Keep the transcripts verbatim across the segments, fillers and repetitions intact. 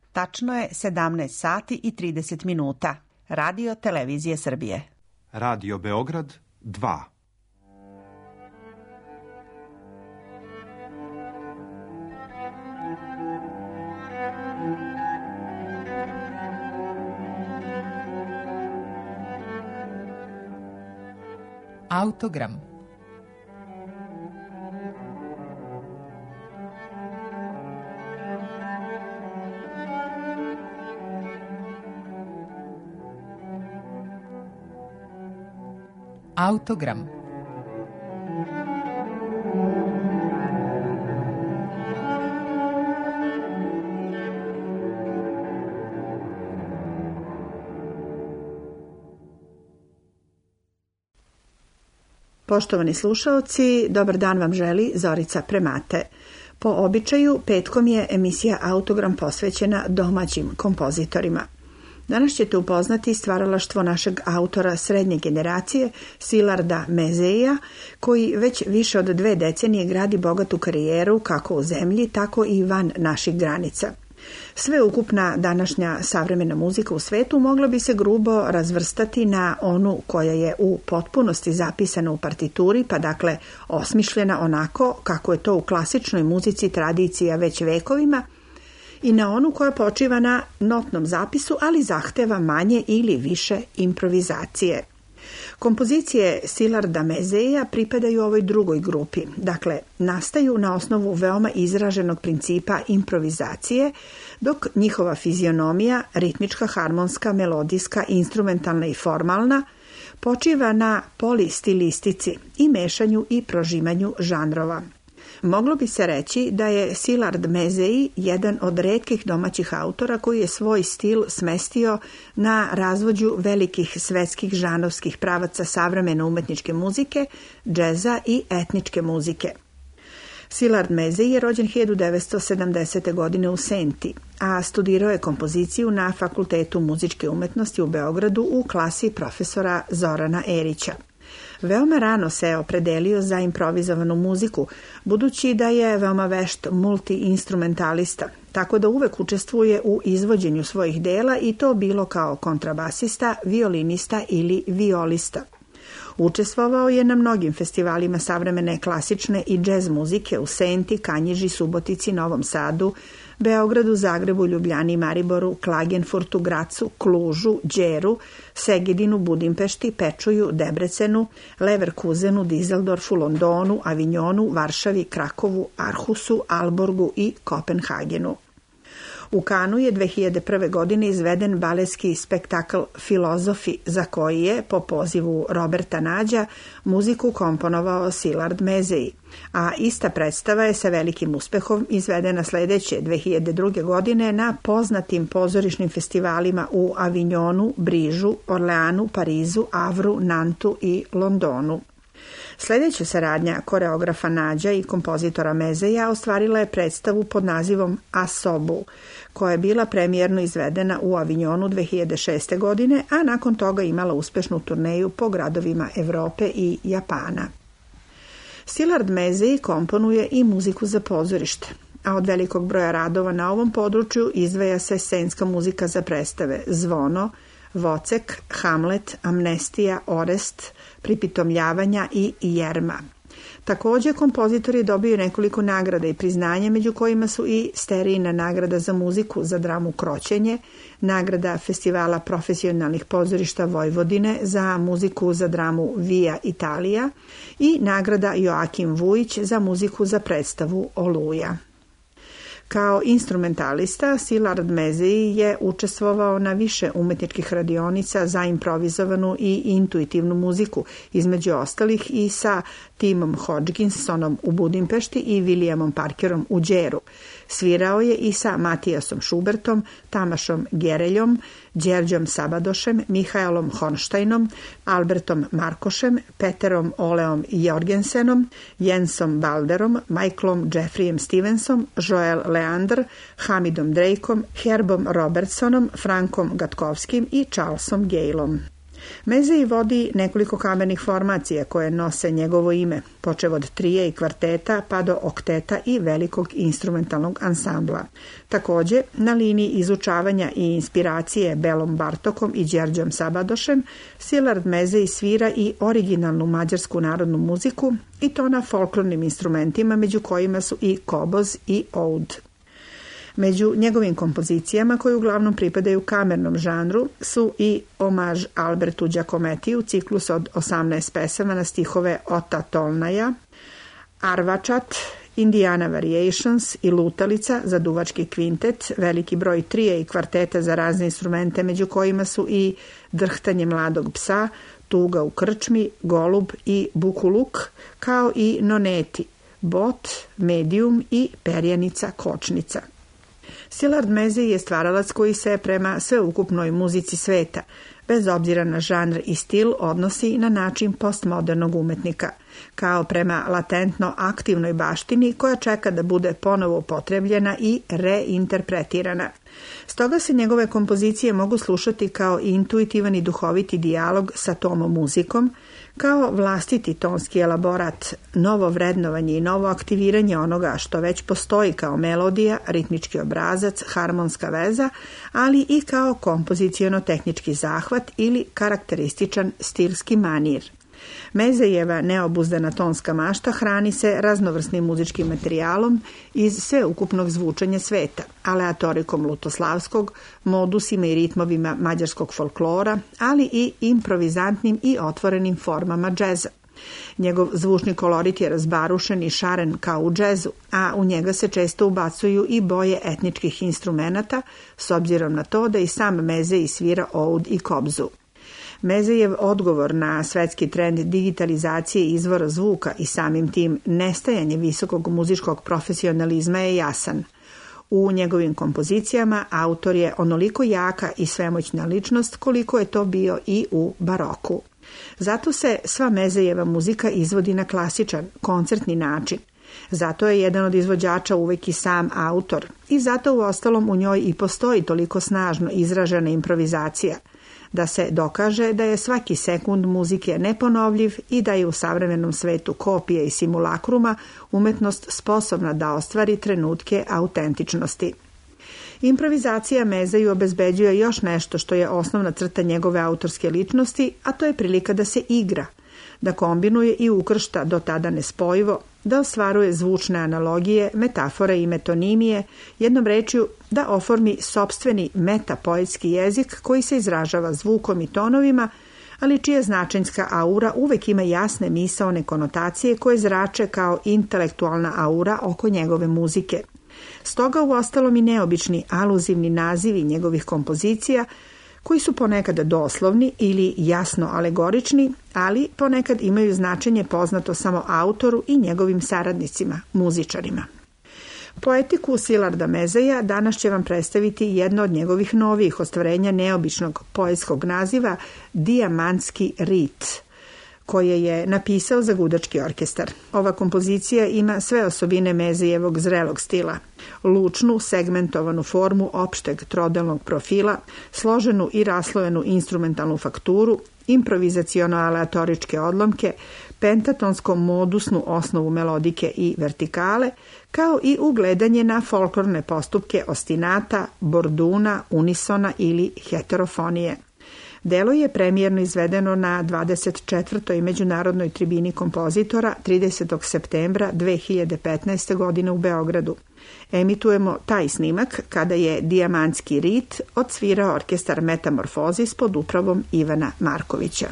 Tačno je sedamnaest sati i trideset minuta. Radio Televizije Srbije. Radio Beograd dva. Autogram. Autogram. Poštovani slušaoci, dobar dan vam želi Zorica Premate. Po običaju, petkom je emisija Autogram posvećena domaćim kompozitorima. Danas ćete upoznati stvaralaštvo našeg autora srednje generacije, Silarda Mezeija, koji već više od dve decenije gradi bogatu karijeru kako u zemlji, tako i van naših granica. Sveukupna današnja savremena muzika u svetu mogla bi se grubo razvrstati na onu koja je u potpunosti zapisana u partituri, pa dakle osmišljena onako kako je to u klasičnoj muzici tradicija već vekovima, i na onu koja počiva na notnom zapisu, ali zahteva manje ili više improvizacije. Kompozicije Silarda Mezeija pripadaju ovoj drugoj grupi, dakle nastaju na osnovu veoma izraženog principa improvizacije, dok njihova fizionomija, ritmička, harmonska, melodijska, instrumentalna i formalna, počiva na polistilistici i mešanju i prožimanju žanrova. Moglo bi se reći da je Silard Mezeji jedan od retkih domaćih autora koji je svoj stil smestio na razvođu velikih svetskih žanrovskih pravaca savremene umetničke muzike, džeza i etničke muzike. Silard Mezeji je rođen hiljadu devetsto sedamdesete. godine u Senti, a studirao je kompoziciju na Fakultetu muzičke umetnosti u Beogradu u klasi profesora Zorana Erića. Veoma rano se opredelio za improvizovanu muziku, budući da je veoma vešt multi-instrumentalista, tako da uvek učestvuje u izvođenju svojih dela i to bilo kao kontrabasista, violinista ili violista. Učestvovao je na mnogim festivalima savremene klasične i džez muzike u Senti, Kanjiži, Subotici, Novom Sadu, Beogradu, Zagrebu, Ljubljani, Mariboru, Klagenfurtu, Gracu, Klužu, Đeru, Segedinu, Budimpešti, Pečuju, Debrecenu, Leverkusenu, Dizeldorfu, Londonu, Avignonu, Varšavi, Krakovu, Arhusu, Alborgu i Kopenhagenu. U Kanu je dve hiljade prve. godine izveden baletski spektakl Filozofi, za koji je, po pozivu Roberta Nađa, muziku komponovao Silard Mezeji, a ista predstava je sa velikim uspehom izvedena sledeće dve hiljade druge. godine na poznatim pozorišnim festivalima u Avignonu, Brižu, Orleanu, Parizu, Avru, Nantu i Londonu. Sledeća saradnja koreografa Nađa i kompozitora Mezeja ostvarila je predstavu pod nazivom Asobu, koja je bila premijerno izvedena u Avignonu dve hiljade šeste. godine, a nakon toga imala uspešnu turneju po gradovima Evrope i Japana. Silard Mezeji komponuje i muziku za pozorište, a od velikog broja radova na ovom području izdvaja se scenska muzika za predstave Zvono, Vocek, Hamlet, Amnestija, Orest, Pripitomljavanja i Jerma. Također, kompozitori dobiju nekoliko nagrada i priznanja, među kojima su i Sterijina nagrada za muziku za dramu Kroćenje, nagrada Festivala profesionalnih pozorišta Vojvodine za muziku za dramu Via Italija i nagrada Joakim Vujić za muziku za predstavu Oluja. Kao instrumentalista, Silard Mezeji je učestvovao na više umetničkih radionica za improvizovanu i intuitivnu muziku, između ostalih i sa Timom Hodgkinsonom u Budimpešti i Williamom Parkerom u Đeru. Svirao je i sa Matijasom Šubertom, Tamašom Gereljom, Đerđom Sabadošem, Mihaelom Hornsteinom, Albertom Markošem, Peterom Oleom Jorgensenom, Jensom Balderom, Michaelom Jeffreyem Stevensom, Joel Leander, Hamidom Drakeom, Herbom Robertsonom, Frankom Gatkovskim i Charlesom Gaylom. Mezej vodi nekoliko kamernih formacija koje nose njegovo ime, počev od trije i kvarteta pa do okteta i velikog instrumentalnog ansambla. Takođe, na liniji izučavanja i inspiracije Belom Bartokom i Đerđom Sabadošem, Szilard Mezej svira i originalnu mađarsku narodnu muziku i to na folklornim instrumentima, među kojima su i koboz i oud. Među njegovim kompozicijama, koje uglavnom pripadaju kamernom žanru, su i omaž Albertu Đakometiju, ciklus od osamnaest pesama na stihove Ota Tolnaja, Arvačat, Indiana Variations i Lutalica za duvački kvintet, veliki broj trije i kvarteta za razne instrumente, među kojima su i Drhtanje mladog psa, Tuga u krčmi, Golub i Bukuluk, kao i noneti, Bot, Medium i Perjanica kočnica. Szilard Mezej je stvaralac koji se prema sveukupnoj muzici sveta, bez obzira na žanr i stil, odnosi na način postmodernog umetnika, kao prema latentno aktivnoj baštini koja čeka da bude ponovo upotrebljena i reinterpretirana. Stoga se njegove kompozicije mogu slušati kao intuitivan i duhoviti dijalog sa tomom muzikom, kao vlastiti tonski elaborat, novo vrednovanje i novo aktiviranje onoga što već postoji kao melodija, ritmički obrazac, harmonska veza, ali i kao kompoziciono-tehnički zahvat ili karakterističan stilski manir. Mezejeva neobuzdana tonska mašta hrani se raznovrsnim muzičkim materijalom iz sveukupnog zvučanja sveta, aleatorikom lutoslavskog, modusima i ritmovima mađarskog folklora, ali i improvizantnim i otvorenim formama džeza. Njegov zvučni kolorit je razbarušen i šaren kao u džezu, a u njega se često ubacuju i boje etničkih instrumenata, s obzirom na to da i sam Mezej svira oud i kobzu. Mezejev odgovor na svetski trend digitalizacije izvora zvuka i samim tim nestajanje visokog muzičkog profesionalizma je jasan. U njegovim kompozicijama autor je onoliko jaka i svemoćna ličnost koliko je to bio i u baroku. Zato se sva Mezejeva muzika izvodi na klasičan, koncertni način. Zato je jedan od izvođača uvek i sam autor i zato uostalom u njoj i postoji toliko snažno izražena improvizacija, da se dokaže da je svaki sekund muzike neponovljiv i da je u savremenom svetu kopije i simulakruma umetnost sposobna da ostvari trenutke autentičnosti. Improvizacija Mezeju obezbeđuje još nešto što je osnovna crta njegove autorske ličnosti, a to je prilika da se igra, da kombinuje i ukršta do tada nespojivo, da ostvaruje zvučne analogije, metafore i metonimije, jednom rečju da oformi sopstveni metapoetski jezik koji se izražava zvukom i tonovima, ali čija značenjska aura uvek ima jasne misaone konotacije koje zrače kao intelektualna aura oko njegove muzike. Stoga uostalom i neobični aluzivni nazivi njegovih kompozicija, koji su ponekad doslovni ili jasno alegorični, ali ponekad imaju značenje poznato samo autoru i njegovim saradnicima, muzičarima. Poetiku Šilarda Mezeja danas će vam predstaviti jedno od njegovih novijih ostvarenja neobičnog poetskog naziva Dijamantski rit, koje je napisao za gudački orkestar. Ova kompozicija ima sve osobine Mezejevog zrelog stila. Lučnu, segmentovanu formu opšteg trodelnog profila, složenu i raslojenu instrumentalnu fakturu, improvizaciono-aleatoričke odlomke, pentatonskom-modusnu osnovu melodike i vertikale, kao i ugledanje na folklorne postupke ostinata, borduna, unisona ili heterofonije. Delo je premijerno izvedeno na dvadeset četvrtoj međunarodnoj tribini kompozitora tridesetog septembra dve hiljade petnaeste. godine u Beogradu. Emitujemo taj snimak kada je Dijamantski rit odsvirao orkestar Metamorfozis pod upravom Ivana Markovića.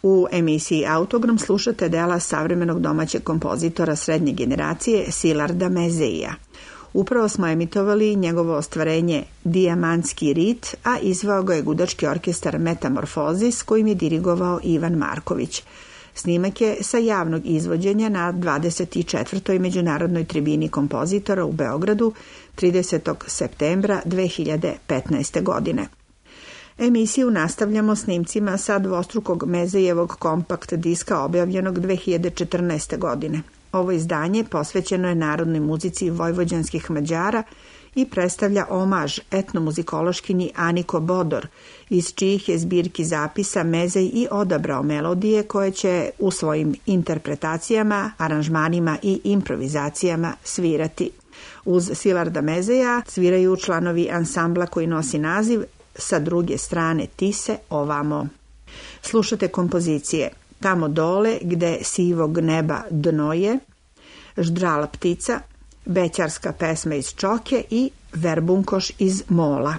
U emisiji Autogram slušate dela savremenog domaćeg kompozitora srednje generacije Silarda Mezeija. Upravo smo emitovali njegovo ostvarenje Dijamantski rit, a izveo ga je gudački orkestar Metamorfozis kojim je dirigovao Ivan Marković. Snimak je sa javnog izvođenja na dvadeset četvrtoj Međunarodnoj tribini kompozitora u Beogradu tridesetog septembra dve hiljade petnaeste. godine. Emisiju nastavljamo snimcima sa dvostrukog Mezejevog kompakt diska objavljenog dve hiljade četrnaeste. godine. Ovo izdanje posvećeno je narodnoj muzici vojvođanskih Mađara i predstavlja omaž etnomuzikološkinji Aniko Bodor, iz čijih je zbirki zapisa Mezej i odabrao melodije koje će u svojim interpretacijama, aranžmanima i improvizacijama svirati. Uz Silarda Mezeja sviraju članovi ansambla koji nosi naziv Sa druge strane Tise ovamo. Slušate kompozicije Tamo dole gde sivog neba dno je, Ždrala ptica, Bećarska pesma iz Čoke i Verbunkoš iz Mola.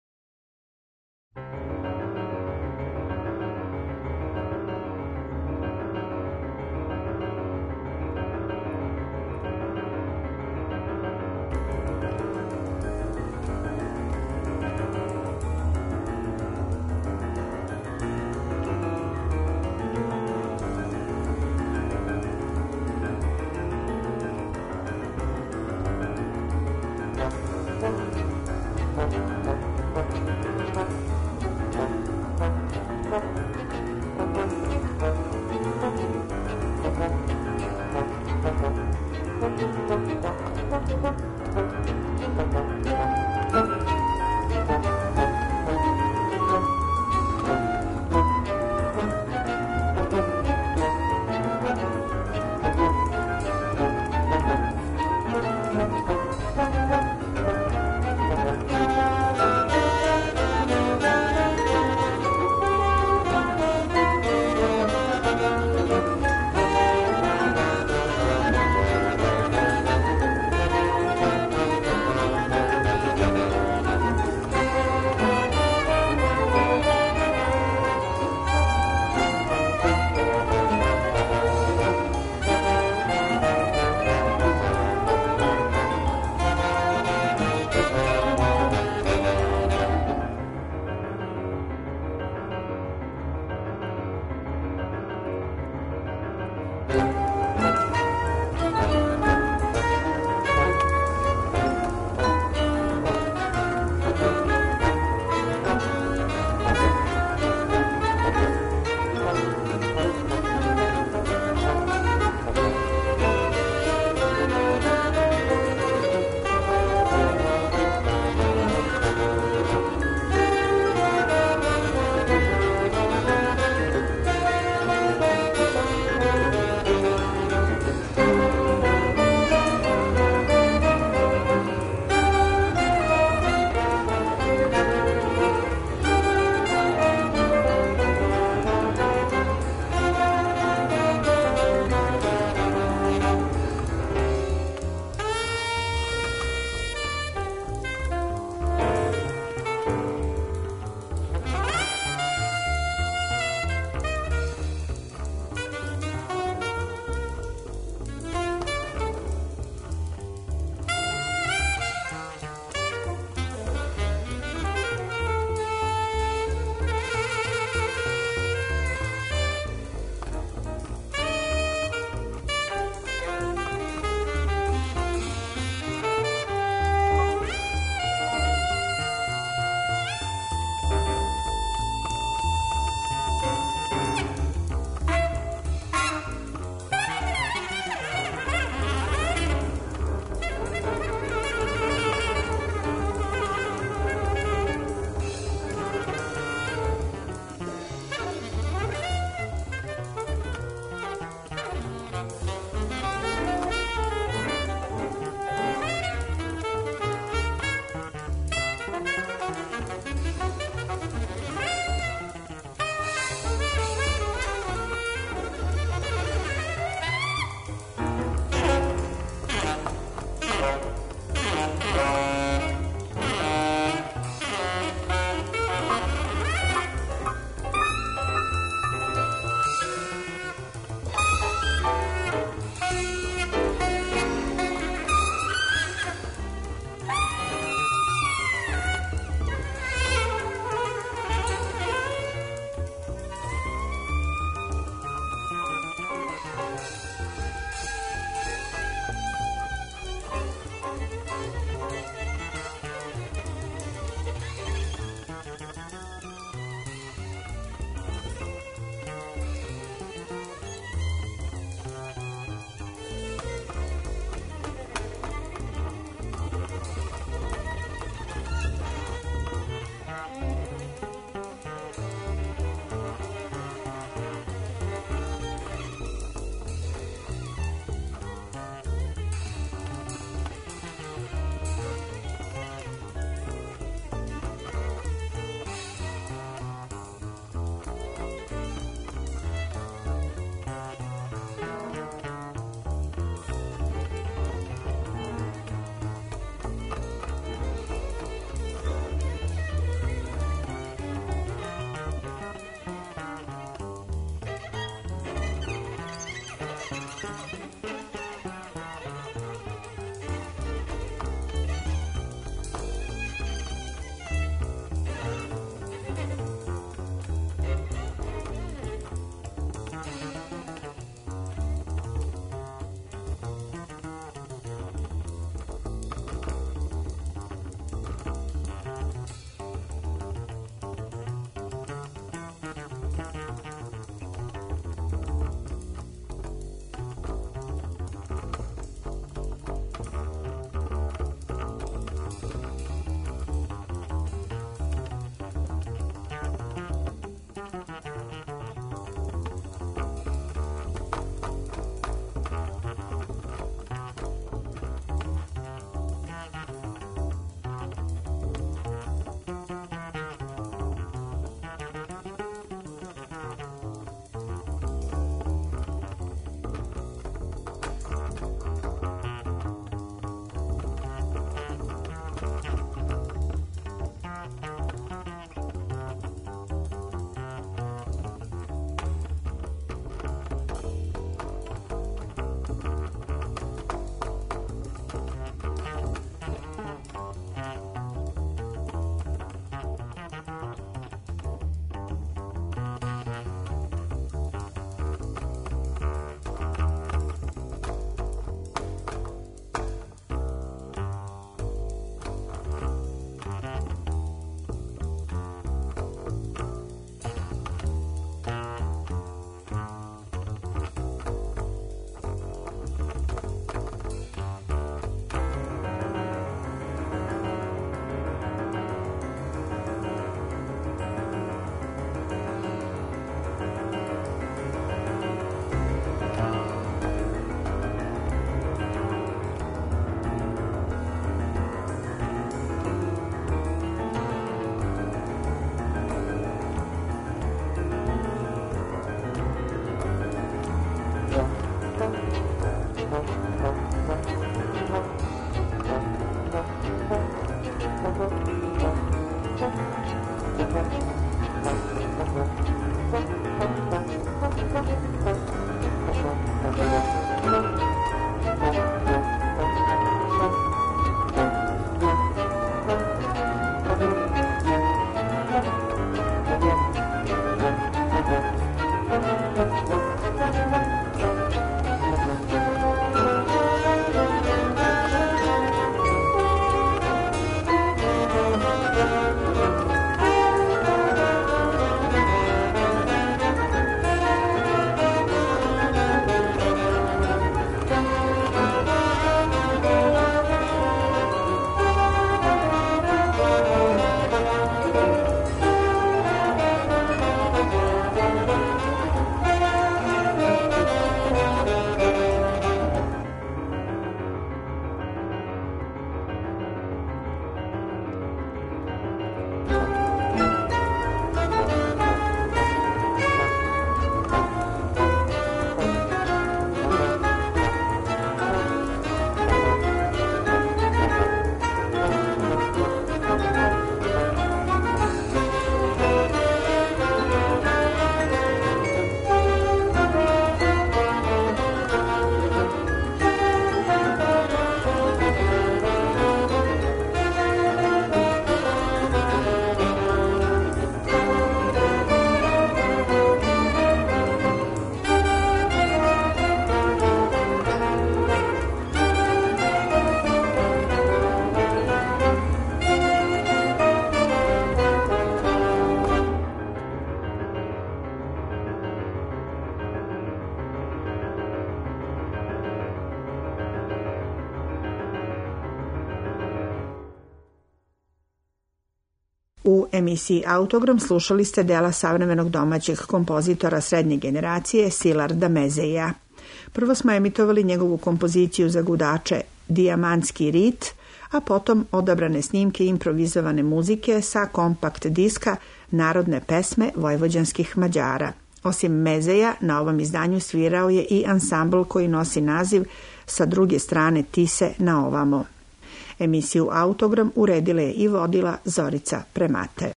U emisiji Autogram slušali ste dela savremenog domaćeg kompozitora srednje generacije Silarda Mezeja. Prvo smo emitovali njegovu kompoziciju za gudače Dijamantski rit, a potom odabrane snimke improvizovane muzike sa kompakt diska Narodne pesme vojvođanskih Mađara. Osim Mezeja, na ovom izdanju svirao je i ansambl koji nosi naziv Sa druge strane Tise na ovamo. Emisiju Autogram uredila je i vodila Zorica Premate.